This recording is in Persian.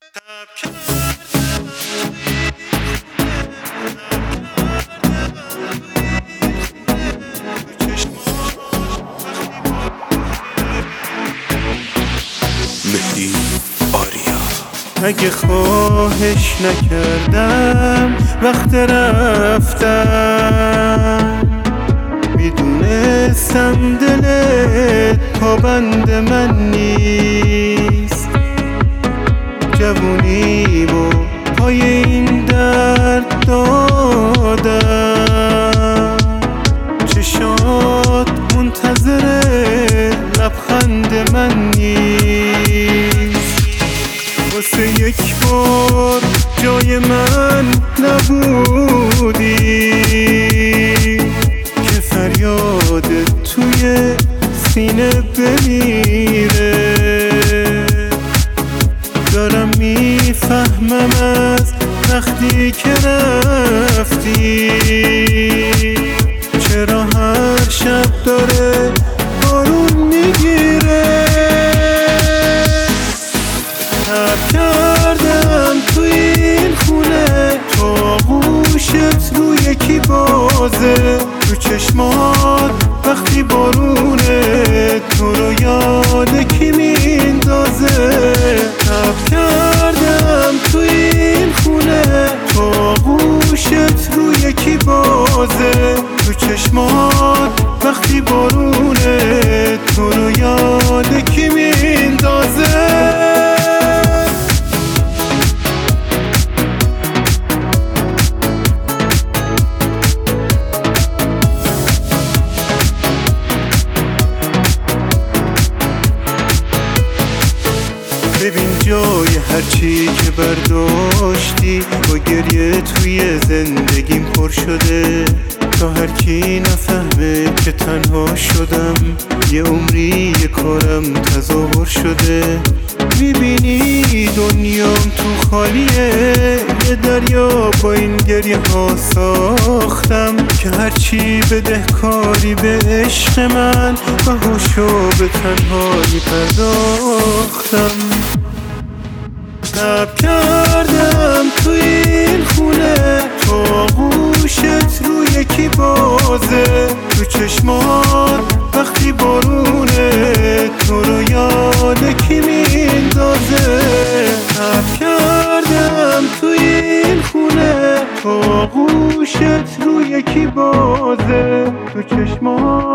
مهدی آریا. اگه خواهش نکردم وقت رفتم، میدونستم دلت پابند من نیست. جوونیمو پای این درد دادم، چشات منتظر لبخند من نیست. واسه یک بار جای من نبودی که فریادت توی سینه بمیره. دارم میفهمم از وقتی که رفتی چرا هر شب داره بارون میگیره. تب کردم توی این خونه تو آغوشت رو یکی بازه، تو چشمات وقتی بارونه تو رو یاد کی میندازه. تب کردم توی این خونه تو آغوشت رو یکی بازه، تو چشمات وقتی بارونه تو رو یاد کی میندازه. ببین جای هرچی که برداشتی با گریه توی زندگیم پر شده، تا هر کی نفهمه که تنها شدم یه عمری یه کارم تظاهر شده. میبینی دنیام تو خالیه، یه دریا با این گریه ها ساختم که هرچی بدهکاری به عشق من بهاشو به تنهایی پرداختم. تب کردم توی این خونه تو آغوشت رو یکی بازه، تو چشمات وقتی بارونه تو رو یاد کی میندازه. تب کردم توی این خونه تو آغوشت رو یکی بازه، تو چشمات